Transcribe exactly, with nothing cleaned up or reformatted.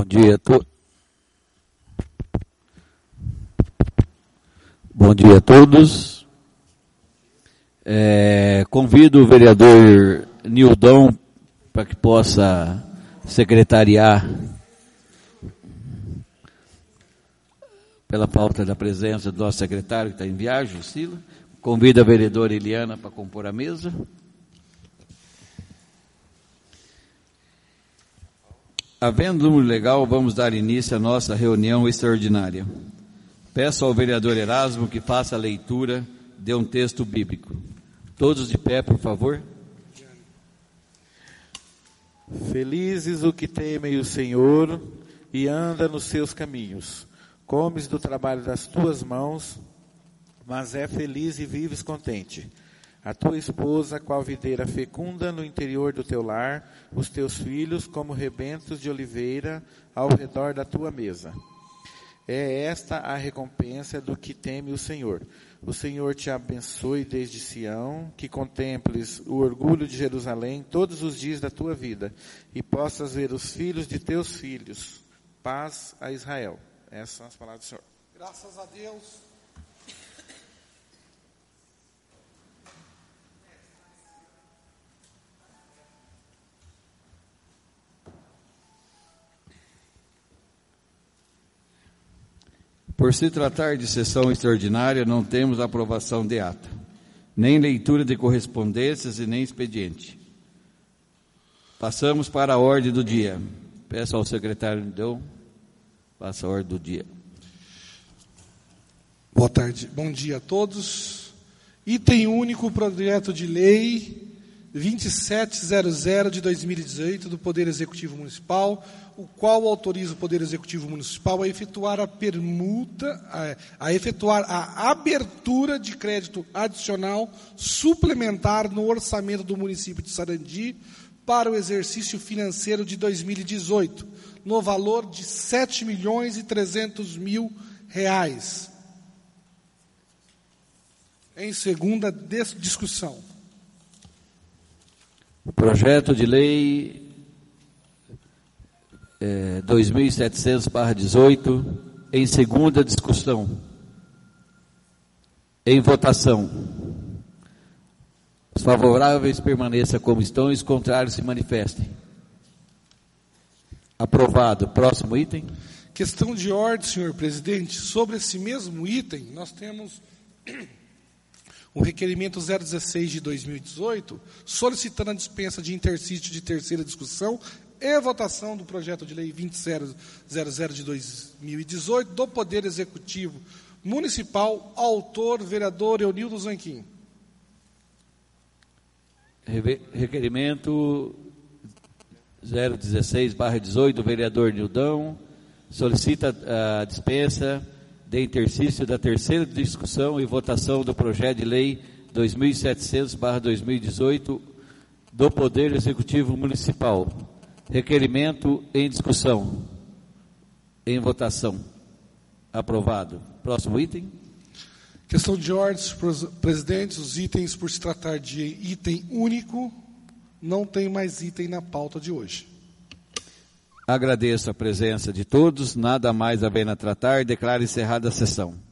dia a todos. Bom dia a todos. É, convido o vereador Nildon para que possa secretariar, pela falta da presença do nosso secretário que está em viagem, Sila. Convido a vereadora Eliana para compor a mesa. Havendo número legal, vamos dar início à nossa reunião extraordinária. Peço ao vereador Erasmo que faça a leitura de um texto bíblico. Todos de pé, por favor. Felizes o que temem o Senhor e anda nos seus caminhos. Comes do trabalho das tuas mãos, mas é feliz e vives contente. A tua esposa, qual videira fecunda no interior do teu lar, os teus filhos como rebentos de oliveira ao redor da tua mesa. É esta a recompensa do que teme o Senhor. O Senhor te abençoe desde Sião, que contemples o orgulho de Jerusalém todos os dias da tua vida, e possas ver os filhos de teus filhos. Paz a Israel. Essas são as palavras do Senhor. Graças a Deus. Por se tratar de sessão extraordinária, não temos aprovação de ata, nem leitura de correspondências e nem expediente. Passamos para a ordem do dia. Peço ao secretário Nildon, passa a ordem do dia. Boa tarde, bom dia a todos. Item único, projeto de lei vinte e sete zero zero de dois mil e dezoito do Poder Executivo Municipal, o qual autoriza o Poder Executivo Municipal a efetuar a permuta, a, a efetuar a abertura de crédito adicional suplementar no orçamento do município de Sarandi para o exercício financeiro de dois mil e dezoito, no valor de sete milhões e trezentos mil reais. Em segunda discussão. Projeto de lei é, dois mil e setecentos barra dezoito, em segunda discussão. Em votação. Os favoráveis permaneçam como estão e os contrários se manifestem. Aprovado. Próximo item. Questão de ordem, senhor presidente. Sobre esse mesmo item, nós temos o requerimento zero dezesseis de dois mil e dezoito, solicitando a dispensa de interstício de terceira discussão e votação do projeto de lei vinte e sete zero zero de dois mil e dezoito do Poder Executivo Municipal, autor, vereador Eunildo Zanquim. Requerimento zero dezesseis barra dezoito do vereador Nildon, solicita a dispensa de interstício da terceira discussão e votação do projeto de lei dois mil e setecentos barra dois mil e dezoito do Poder Executivo Municipal. Requerimento em discussão. Em votação. Aprovado. Próximo item. Questão de ordem, senhores presidentes. Os itens, por se tratar de item único, não tem mais item na pauta de hoje. Agradeço a presença de todos, nada mais havendo a tratar, declaro encerrada a sessão.